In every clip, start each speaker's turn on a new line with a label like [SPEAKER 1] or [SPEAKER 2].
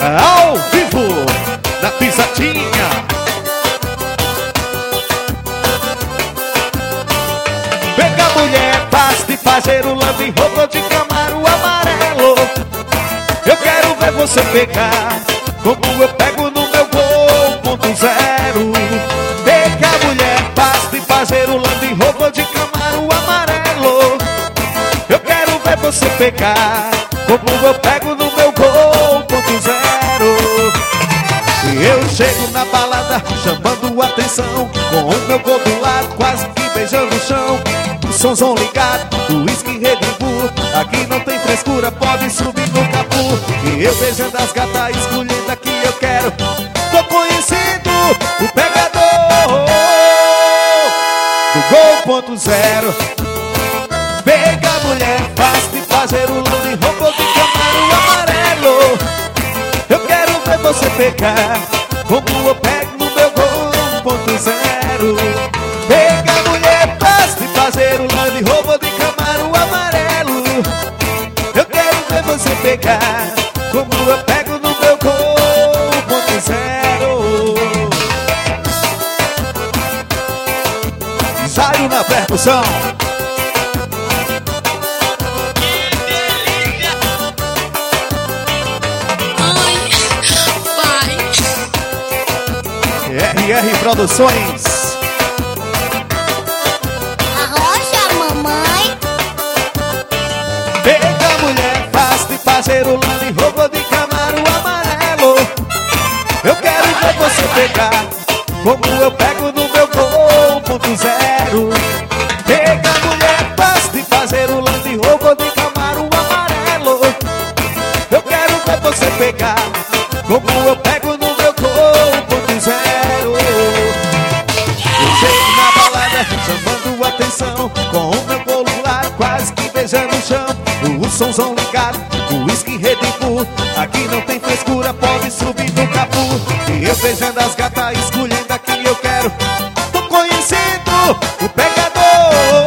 [SPEAKER 1] ao vivo, na pisadinha. Pega a mulher, faz de fazer o lambe, roupa de Camaro amarelo. Eu quero ver você pegar, como eu pego no meu Gol 1.0. Pega a mulher, faz de fazer o lambe, roupa de Camaro amarelo. Eu quero ver você pegar, como eu pego no meu Gol 1.0. E eu chego na balada, chamando atenção, com o meu Gol do lado, quase que beijando o chão. O somzão ligado, o uísque Red Bull. Aqui não tem frescura, pode subir no capô. E eu beijando as gatas, escolhendo a que eu quero. Tô conhecendo o pegador do Gol 1.0. Pega a mulher, faz de fazer o lambe, roupa de Camaro amarelo. Eu quero ver você pegar, como eu pego no meu Gol 1.0. Pega a mulher, faz de fazer o lambe, roupa de Camaro amarelo. Eu quero ver você pegar, como eu pego no meu Gol 1.0. Ensaio na percussão. RR Produções.
[SPEAKER 2] Arrocha, mamãe.
[SPEAKER 1] Pega a mulher, faz de fazer o lambe, roupa de Camaro amarelo. Eu quero ver você pegar, como eu pego no meu Gol 1.0. Pega a mulher, faz de fazer o lambe, roupa de Camaro amarelo. Eu quero ver você pegar, como eu pego no meu Gol 1.0. Eu chego na balada, chamando atenção, com o meu celular quase que beijando o chão. O somzão ligado, o uísque Red Bull. Aqui não tem frescura, pode subir no capô. E eu beijando as gatas, escolhendo a que eu quero. Tô conhecendo o pegador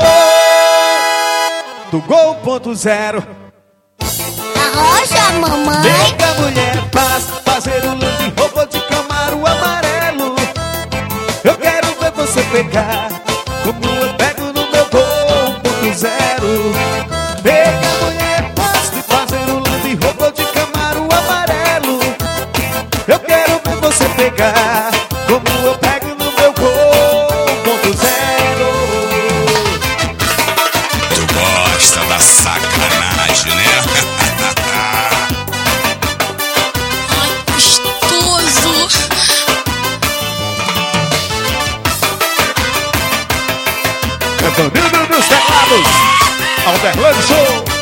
[SPEAKER 1] do Gol 1.0.
[SPEAKER 2] Arrocha, mamãe.
[SPEAKER 1] Pega a mulher, faz fazer o lambe, roupa de Camaro amarelo. Eu quero ver você pegar, como eu pego no meu Gol 1.0. Pega a mulher, faz de fazer o lambe, roupa de Camaro amarelo. Eu quero ver você pegar, como eu pego no meu Gol 1.0.
[SPEAKER 3] Tu gosta da sacanagem, né?
[SPEAKER 1] Danilo dos Teclados, Alderlane Show.